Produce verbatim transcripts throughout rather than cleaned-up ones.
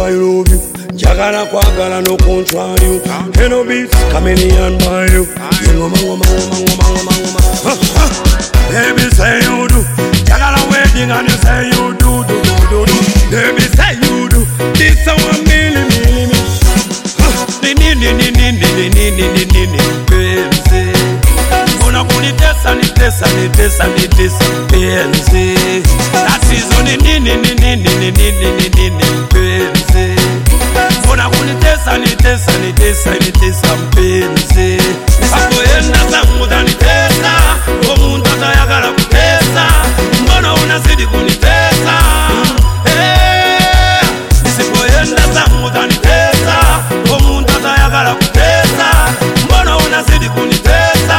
I love you. Jagala kwagala no control you. Keno beats chameleon by you. Ngoma ngoma ngoma ngoma ngoma ngoma. Baby say you do. Jagala wedding and you say you do do do do. Baby say you do. This one mili mili mili. Ni ni ni ni ni ni ni ni ni ni ni. Baby. Ona kunitesa nitesa nitesa nitesa penzi. That is only ni ni ni ni ni ni ni ni ni ni penzi. Ona kunitesa nitesa nitesa nitesa penzi. Akoenda zangu zanitesa, omuntu atayagala kutesa. Mbona unazidi kunitesa? Eh, nisipoenda zangu zanitesa, omuntu atayagala kutesa. Mbona unazidi kunitesa?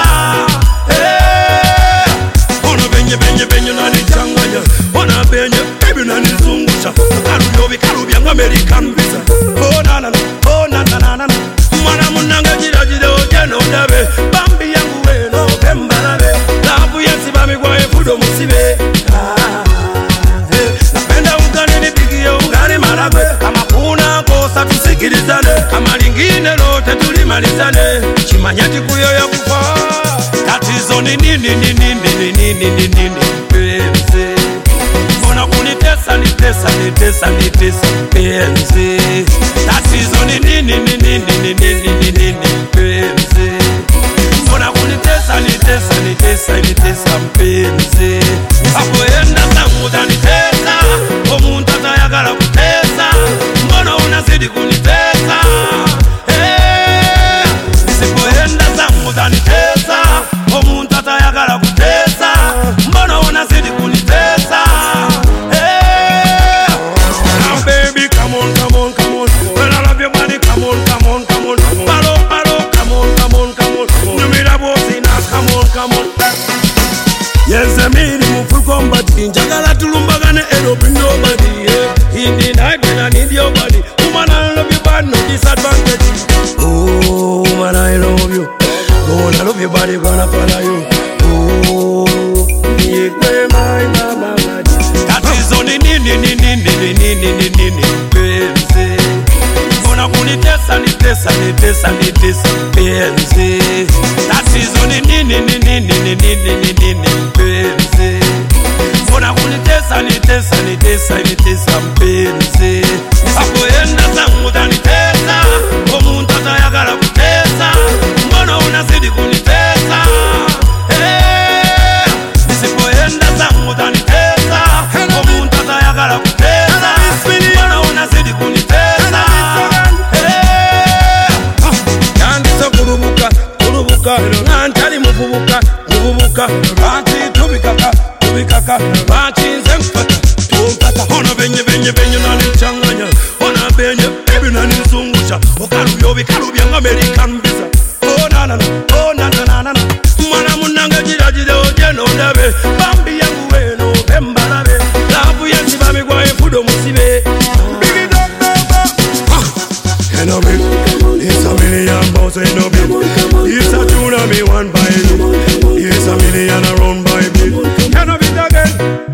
Benye benye unanichanganya, ona benye baby unanizungusha. Karubi karubi yangu American visa. Oh na na oh na na na na. Mwana munanga jira jira ojeno ndabe. Bambi yangu weno kembarabe. Labu yansi bami kwa efudo musibe. Napenda ugani nipigie ugani maragwe. Kama kuna kosa tusikilizane, kama lingine lote tulimalizane. Chimanyati kuyo ya kufa. Tatizo ni nini nini nini nini nini nini penzi. Mbona kunitesa nitesa nitesa nitesa penzi. Tatizo ni nini nini nini nini nini nini penzi. Mbona kunitesa nitesa nitesa nitesa penzi. Akoenda zangu zanitesa, omuntu atayagala kutesa. Mbona unazidi kunitesa? Eh, nisipoenda zangu zanitesa, omuntu atayagala kutesa. Mbona unazidi kunitesa? Hey! Now baby, come on, come on, come on. When I love your body, come on, come on, come on. Palo, palo, come on, come on, come on. You made a boss in us, come on, come on. Yes, I made him full combat. Jagala tulumbagane edo bring nobody. In the night when I need your body, woman I love you but no disadvantage. Oh, woman I love you. Oh, I love your body, gonna follow you. Oh, yeah, my mama. That is only ni ni ni ni ni ni ni ni ni ni penzi. Mbona kunitesa nitesa nitesa nitesa penzi. That is only ni ni ni ni ni ni ni ni ni ni penzi. Mbona kunitesa nitesa nitesa nitesa penzi. Akoenda zangu zanitesa, omuntu atayagala kutesa. Mbona unazidi kunitesa? Eh, nisipoenda zangu zanitesa, omuntu atayagala kutesa. Mbona unazidi kunitesa? Eh, yandisa kurubuka kurubuka, nantali muvubuka muvubuka. Banti tubikaka tubikaka, banti nze mfata tumfata. Ona benye benye benye unanichanganya, ona benye baby unanizungusha. Okarubi obi karubi yangu American visa. Oh na na oh na na na na. Mwana munanga jira jira ojeno ndabe. Bambi yangu weno kembarabe. Labu yansi bami kwa efudo musibe. Bigi dog dog. Keno beat, it's a million boss ain't no beat. It's a tune of me one by me. It's a million around by me. Keno beat again.